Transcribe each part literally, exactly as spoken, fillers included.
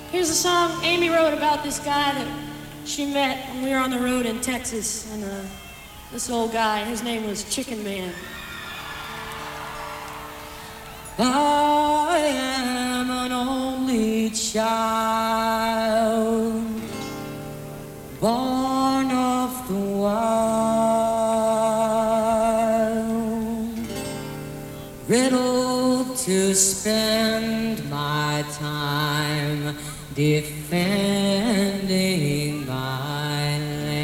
Here's a song Amy wrote about this guy that she met when we were on the road in Texas. And uh, this old guy, his name was Chicken Man. I am an only child, born of the wild, riddled to spend my time defending my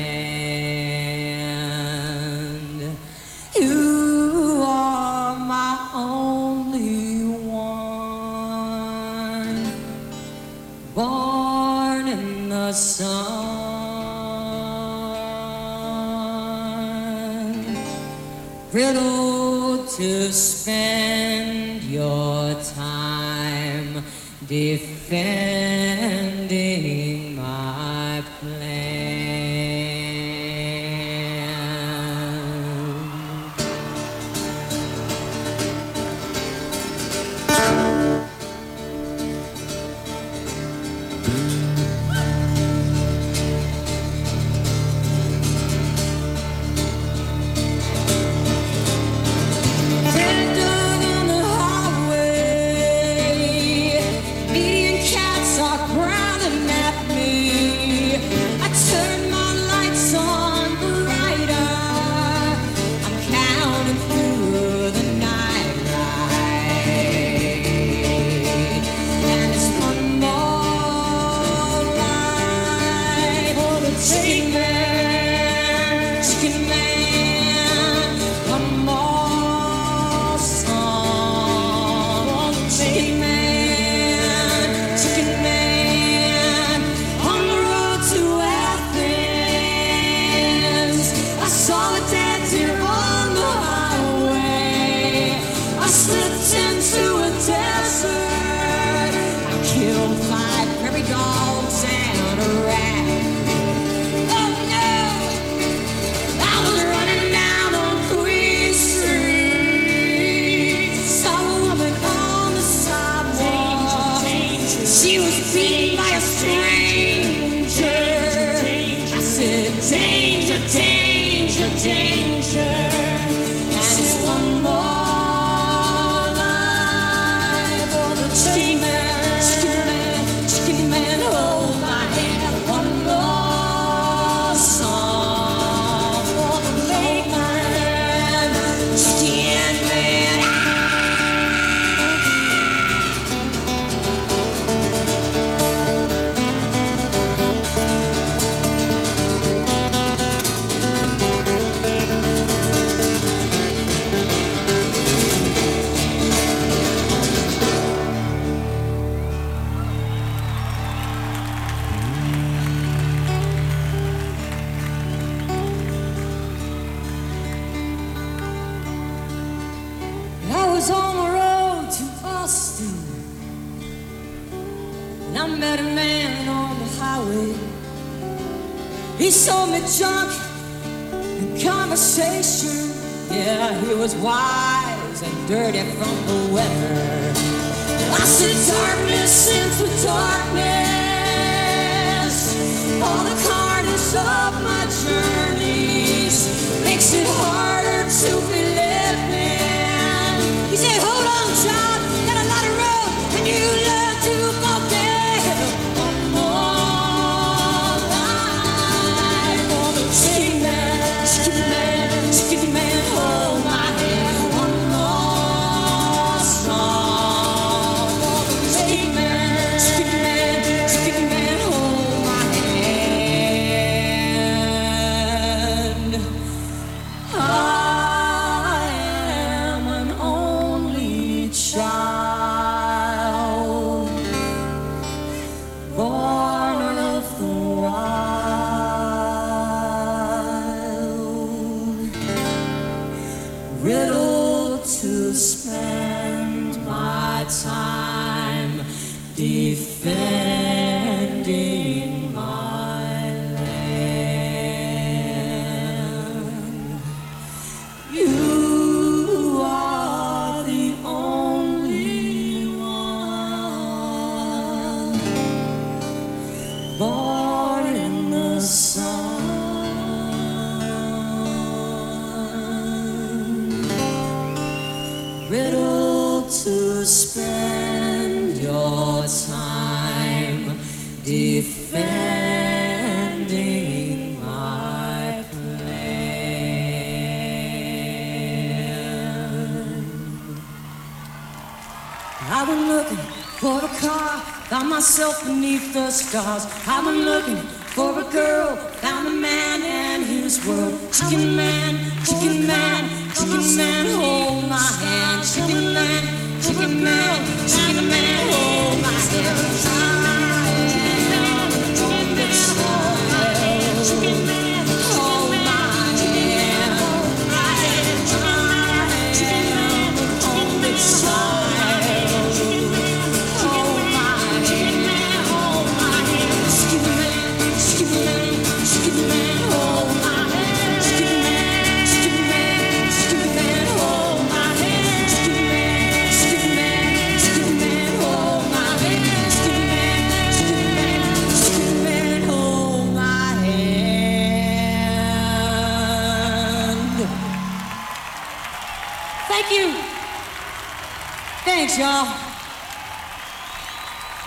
land. You are my only one, born in the sun, riddled to spend your time defending my plan. He sold me junk and conversation. Yeah, he was wise and dirty from the weather. I said darkness into darkness. All the carnage of my journeys makes it harder to be living. He said, hold on, John, got a lot of road and you learn to forget. Chicken man, chicken man, chicken man, hold my hand. One more song. Chicken man, chicken man, chicken man, hold my hand. I am an only child, born of the wild, riddled to spend my time defending my land. You are the only one, spend your time defending my plan. I've been looking for a car, found myself beneath the stars. I've been looking for a girl, found a man and his world. Chicken man, chicken man, chicken man, hold my hand. Chicken man, chicken man, chicken man, hold my hand. Thank you. Thanks, y'all.